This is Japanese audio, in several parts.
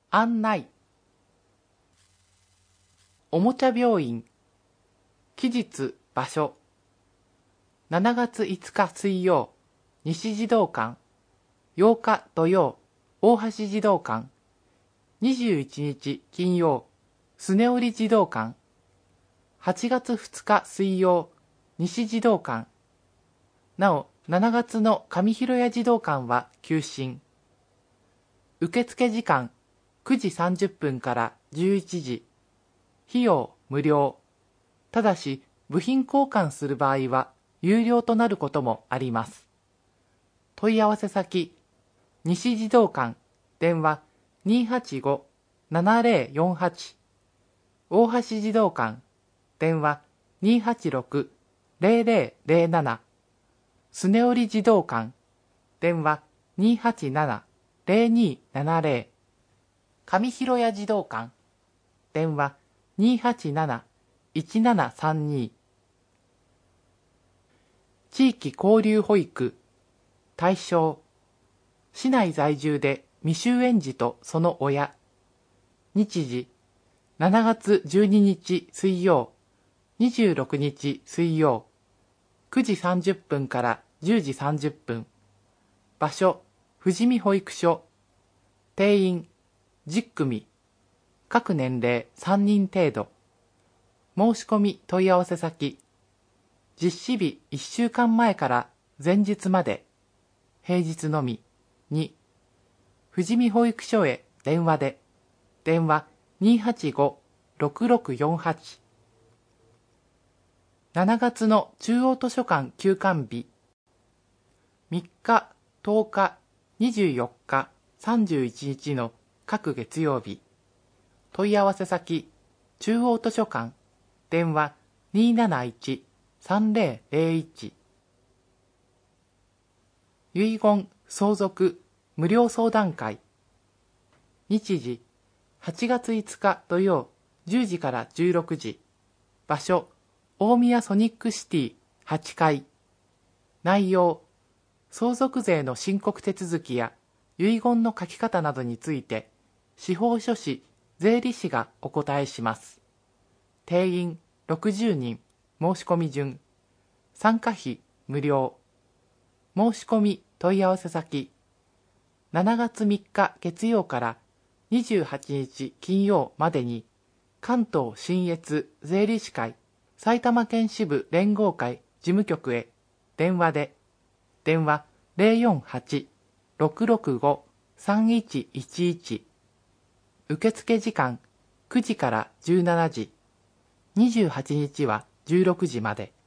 案内。おもちゃ病院。期日場所。7月5日水曜、西児童館。8日土曜、大橋児童館。21日金曜、スネオリ児童館。8月2日水曜、西児童館。なお、7月の上広谷児童館は休診。受付時間9時30分から11時。費用無料。ただし、部品交換する場合は有料となることもあります。問い合わせ先、西児童館、電話285-7048。大橋児童館、電話286-0007。スネオリ児童館、電話287-0270。上広谷児童館、電話287-1732。地域交流保育。対象、市内在住で未就園児とその親。日時、7月12日水曜、26日水曜、9時30分から10時30分。場所、富士見保育所。定員、10組。各年齢3人程度。申し込み問い合わせ先。実施日1週間前から前日まで。平日のみ。2、富士見保育所へ電話で。電話285-6648。7月の中央図書館休館日。3日、10日、24日、31日の各月曜日。問い合わせ先、中央図書館、電話271-3001。遺言相続無料相談会。日時、8月5日土曜10時から16時。場所、大宮ソニックシティ8階。内容、相続税の申告手続きや遺言の書き方などについて、司法書士、税理士がお答えします。定員60人、申し込み順。参加費無料。申し込み問い合わせ先。7月3日月曜から28日金曜までに、関東信越税理士会埼玉県支部連合会事務局へ電話で。電話048-665-3111。受付時間9時から17時。28日は16時まで。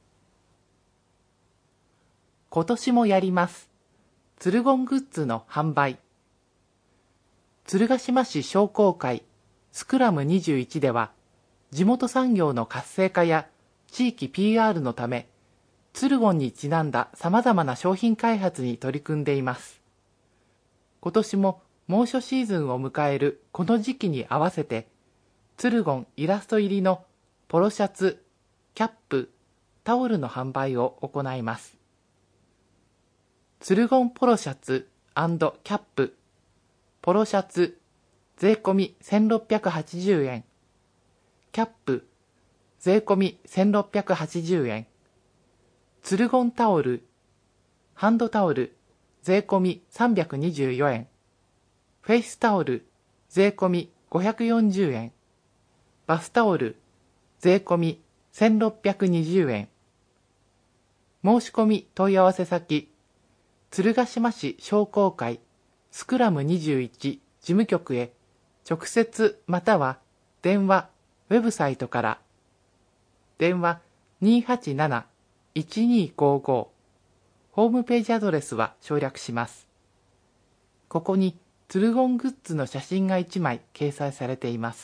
今年もやります。ツルゴングッズの販売。鶴ヶ島市商工会スクラム21では、地元産業の活性化や地域 PR のため、ツルゴンにちなんだ様々な商品開発に取り組んでいます。今年も猛暑シーズンを迎えるこの時期に合わせて、ツルゴンイラスト入りのポロシャツ、キャップ、タオルの販売を行います。ツルゴンポロシャツ&キャップ、ポロシャツ、税込み1680円。キャップ、税込み1680円。ツルゴンタオル、ハンドタオル、税込み324円。フェイスタオル、税込み540円。バスタオル、税込み1620円。申し込み問い合わせ先、鶴ヶ島市商工会スクラム21事務局へ直接または電話、ウェブサイトから。電話287-1255。ホームページアドレスは省略します。ここにツルゴングッズの写真が1枚掲載されています。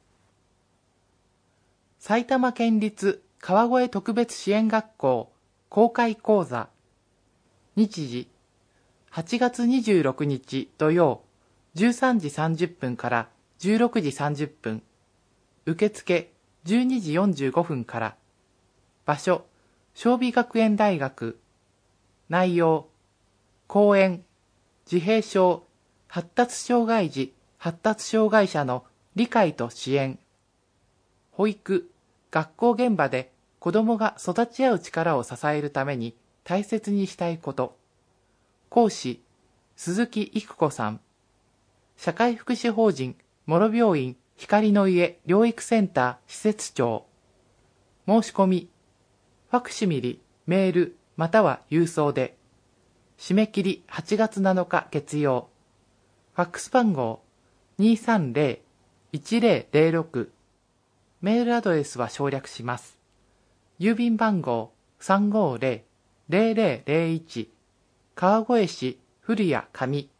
埼玉県立川越特別支援学校公開講座。日時、8月26日土曜13時30分から16時30分。受付12時45分から。場所、尚美学園大学。内容、講演、自閉症、発達障害児発達障害者の理解と支援、保育、学校現場で子どもが育ち合う力を支えるために大切にしたいこと。講師、鈴木育子さん。社会福祉法人諸病院光の家療育センター施設長。申し込み、ファクシミリ、メールまたは郵送で。締め切り8月7日月曜。ファックス番号 230-1006。メールアドレスは省略します。郵便番号 350-0001 川越市古谷上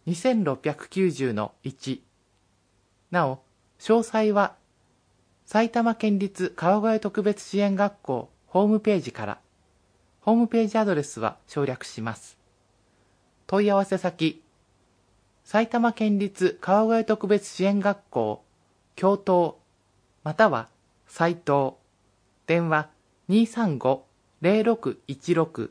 2690-1。なお、詳細は埼玉県立川越特別支援学校ホームページから。ホームページアドレスは省略します。問い合わせ先、埼玉県立川越特別支援学校教頭または斉藤、電話 235-0616。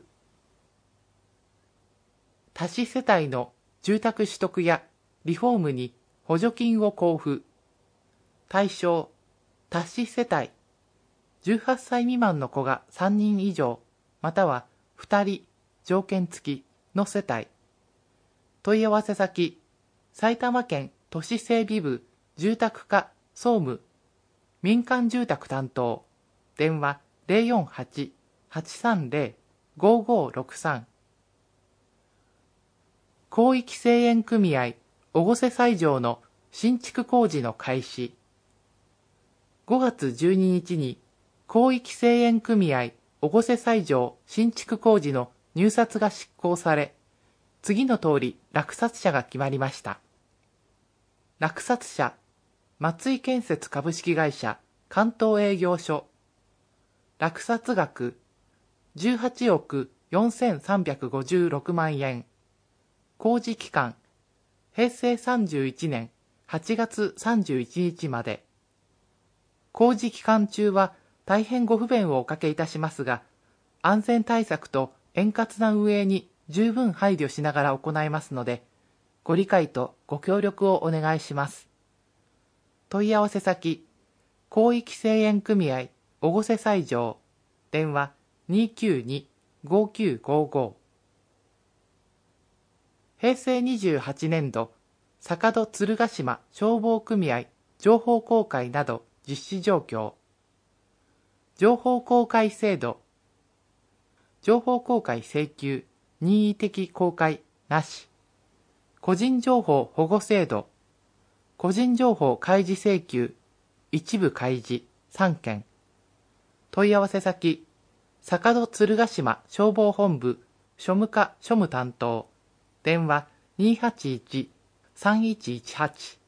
多子世帯の住宅取得やリフォームに補助金を交付。対象、多子世帯、18歳未満の子が3人以上または2人条件付きの世帯。問い合わせ先、埼玉県都市整備部住宅課総務民間住宅担当、電話 048-830-5563。 広域製塩組合越生西条の新築工事の開始。5月12日に広域製塩組合越生西条新築工事の入札が執行され、次の通り落札者が決まりました。落札者、松井建設株式会社関東営業所。落札額18億4356万円。工事期間平成31年8月31日まで。工事期間中は大変ご不便をおかけいたしますが、安全対策と円滑な運営に十分配慮しながら行いますので、ご理解とご協力をお願いします。問い合わせ先、広域製塩組合越生西条、電話 292-5955。 平成28年度坂戸鶴ヶ島消防組合情報公開など実施状況。情報公開制度、情報公開請求任意的公開なし。個人情報保護制度、個人情報開示請求一部開示3件。問い合わせ先、坂戸鶴ヶ島消防本部庶務課庶務担当、電話 281-3118。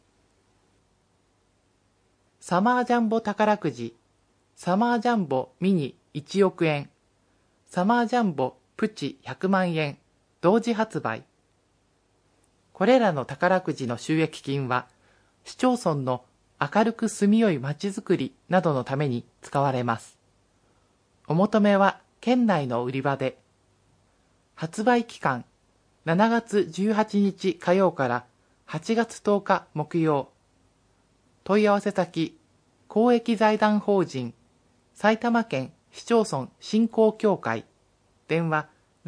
サマージャンボ宝くじ、サマージャンボミニ1億円、サマージャンボプチ100万円同時発売。これらの宝くじの収益金は市町村の明るく住みよいまちづくりなどのために使われます。お求めは県内の売り場で。発売期間7月18日火曜から8月10日木曜。問い合わせ先、公益財団法人埼玉県市町村振興協会、電話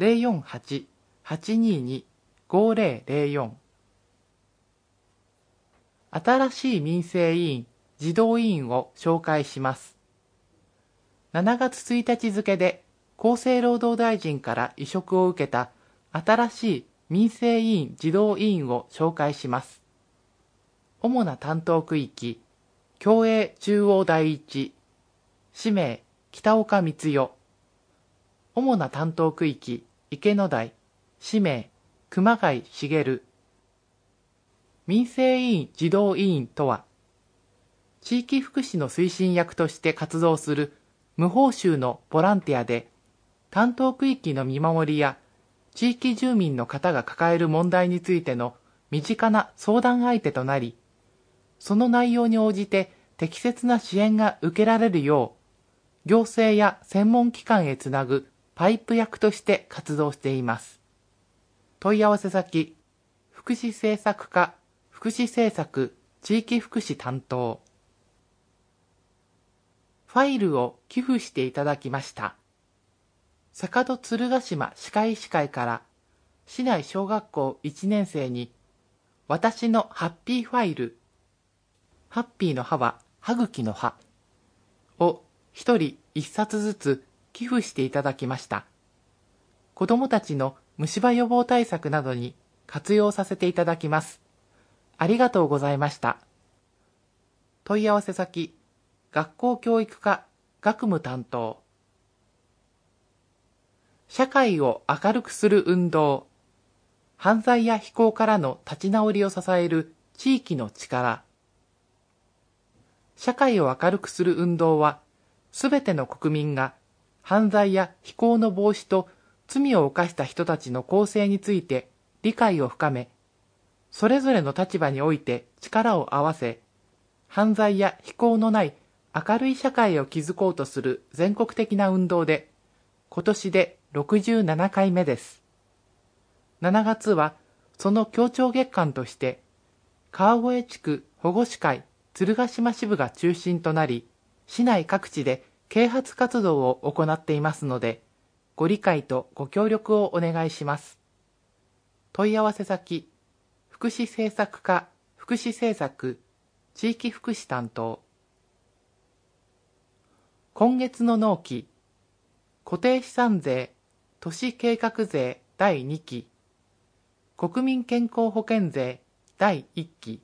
048-822-5004。 新しい民生委員、児童委員を紹介します。7月1日付で厚生労働大臣から委嘱を受けた新しい民生委員児童委員を紹介します。主な担当区域、共栄中央第一、氏名北岡光代。主な担当区域、池野台、氏名熊谷茂。民生委員児童委員とは、地域福祉の推進役として活動する無報酬のボランティアで、担当区域の見守りや地域住民の方が抱える問題についての身近な相談相手となり、その内容に応じて適切な支援が受けられるよう、行政や専門機関へつなぐパイプ役として活動しています。問い合わせ先、福祉政策課福福祉政策地域福祉担当。ファイルを寄付していただきました。坂戸鶴ヶ島歯科医師会から市内小学校1年生に私のハッピーファイル、ハッピーの歯は歯茎の歯を一人一冊ずつ寄付していただきました。子どもたちの虫歯予防対策などに活用させていただきます。ありがとうございました。問い合わせ先、学校教育課学務担当。社会を明るくする運動。犯罪や非行からの立ち直りを支える地域の力。社会を明るくする運動は、すべての国民が犯罪や非行の防止と罪を犯した人たちの更生について理解を深め、それぞれの立場において力を合わせ、犯罪や非行のない明るい社会を築こうとする全国的な運動で、今年で67回目です。7月はその協調月間として、川越地区保護司会鶴ヶ島支部が中心となり、市内各地で啓発活動を行っていますので、ご理解とご協力をお願いします。問い合わせ先、福祉政策課福祉政策地域福祉担当。今月の納期、固定資産税都市計画税第2期、国民健康保険税第1期、